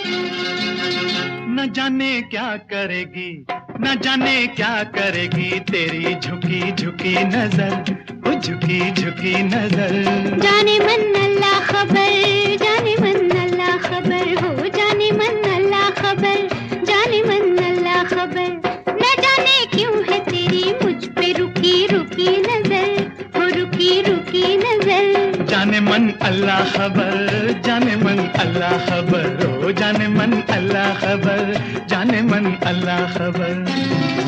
न जाने क्या करेगी, न जाने क्या करेगी तेरी झुकी झुकी नजर, वो झुकी झुकी नजर। जाने मन अल्लाह खबर, जाने मन अल्लाह खबर, हो जाने मन अल्लाह खबर, जाने मन अल्लाह खबर। न जाने क्यों है तेरी मुझ पे रुकी रुकी नजर, हो रुकी रुकी नजर। जाने मन अल्लाह खबर, जाने मन अल्लाह खबर, ओ जाने मन अल्लाह खबर, जाने मन अल्लाह खबर।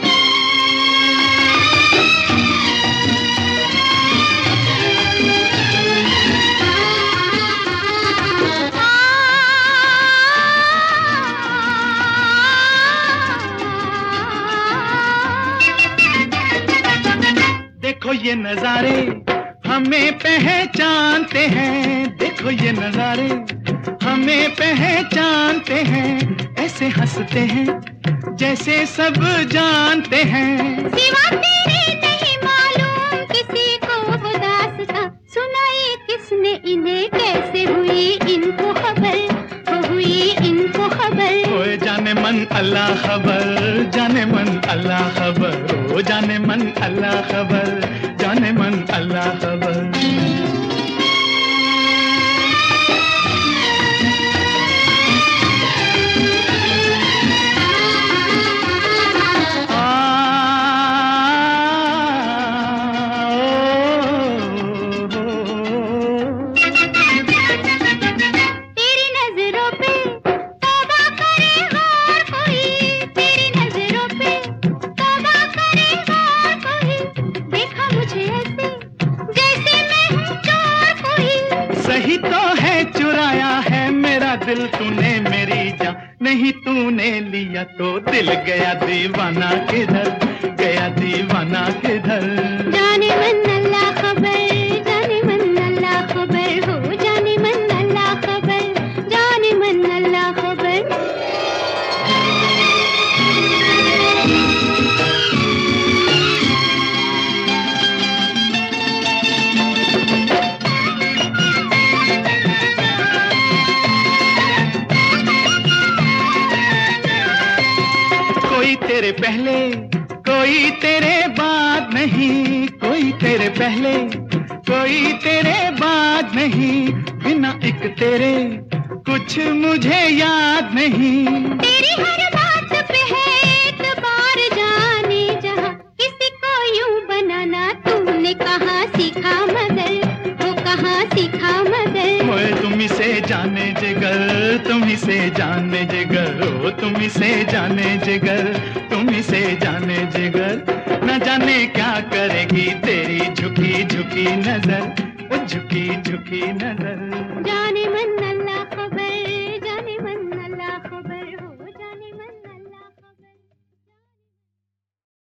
देखो ये नजारे हमें पहचानते हैं, देखो ये नजारे हमें पहचानते हैं, ऐसे हंसते हैं जैसे सब जानते हैं। सिवा तेरे नहीं मालूम किसी को वो दास्तां, सुनाई किसने इन्हें, कैसे हुई इनको खबर, वो हुई इनको खबर। ओए जाने मन अल्लाह खबर, जाने मन अल्लाह खबर, ओ जाने मन अल्लाह खबर, जाने मन अल्लाह खबर। सही तो है चुराया है मेरा दिल तूने मेरी जान, नहीं तूने लिया तो दिल गया दीवाना किधर, गया दीवाना किधर। जाने मन अल्लाह खबर, जाने मन अल्लाह खबर, हो जाने मन अल्लाह खबर, जाने मन अल्लाह खबर। कोई तेरे पहले कोई तेरे बाद नहीं, कोई तेरे पहले कोई तेरे बाद नहीं, बिना एक तेरे कुछ मुझे याद नहीं। तेरी हर बात पे है एतबार जाने जहां, किसी को यूं बनाना तूने कहाँ सीखा मगर, वो कहाँ सीखा मगर। ओए तुम से जाने जिगर, तुम से जाने जिगर, ओ तुम से जाने जिगर, तुम से जाने जिगर। न जाने क्या करेगी तेरी झुकी झुकी नजर, वो झुकी झुकी नजर।